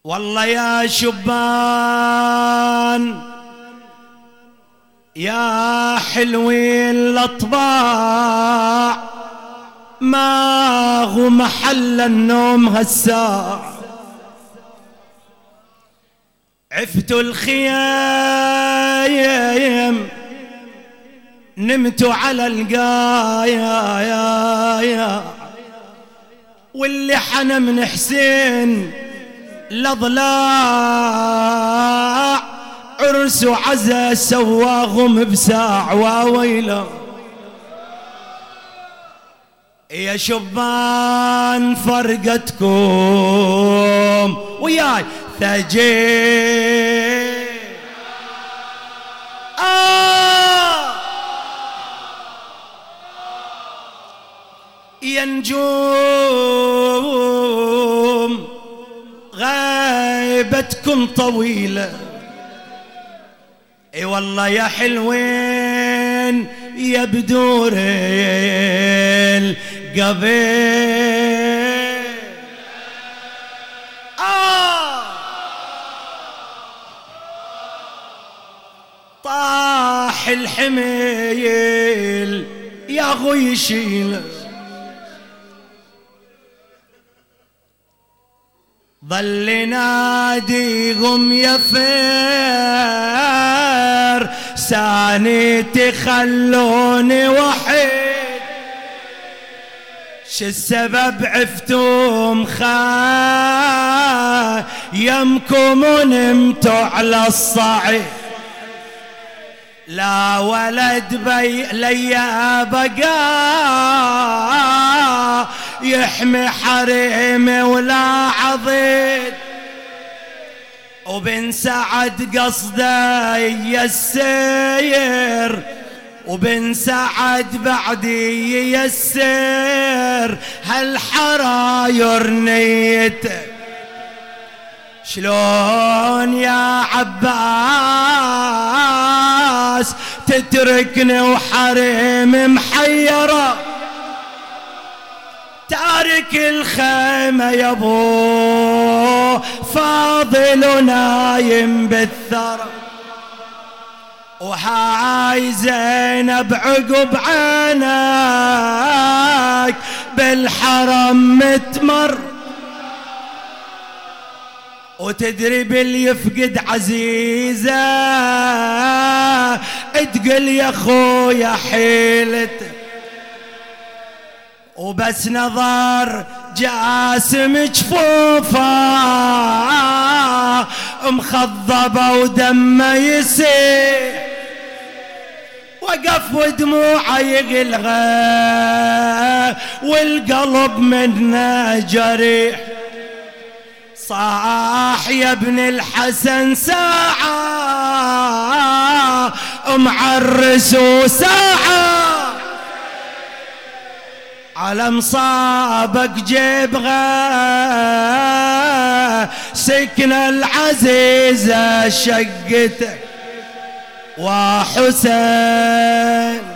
والله يا شبان يا حلوين الأطباع ما هو محل النوم هالساعة. عفتوا الخيام نمتوا على القايا واللي حنى من حسين لضلاع عرس وعزا سواهم بساع. وويله يا شبان فرقتكم وياي ثجي يا نجوم غيبتكم طويلة. اي والله يا حلوين يا بدور القبيل طاح الحميل يا غو يشيل. ظل ناديهم يا فير ساني تخلوني وحيد. شو السبب عفتم خيمكم ونمتوا على الصعيد. لا ولد بي ليا بقى يحمي حريمي ولا عضيد. وبن سعد قصده يسير وبن سعد بعدي يسير هالحراير نيته. شلون يا عباس تتركني وحريم محيرة تارك الخيمة يا ابو فاضل ونايم بالثرى. وهاي زينب عقب عينك بالحرم متمر. وتدري باللي يفقد عزيزة تقل يا خويا حيلته. وبس نظر جاسم جفوفه مخضبة ودمه يسيل. وقف ودموعه يغلغى والقلب منه جريح. صاح يا ابن الحسن ساعة معرس وساعة على مصابك جبغة سكن العزيزة شقته. وحسين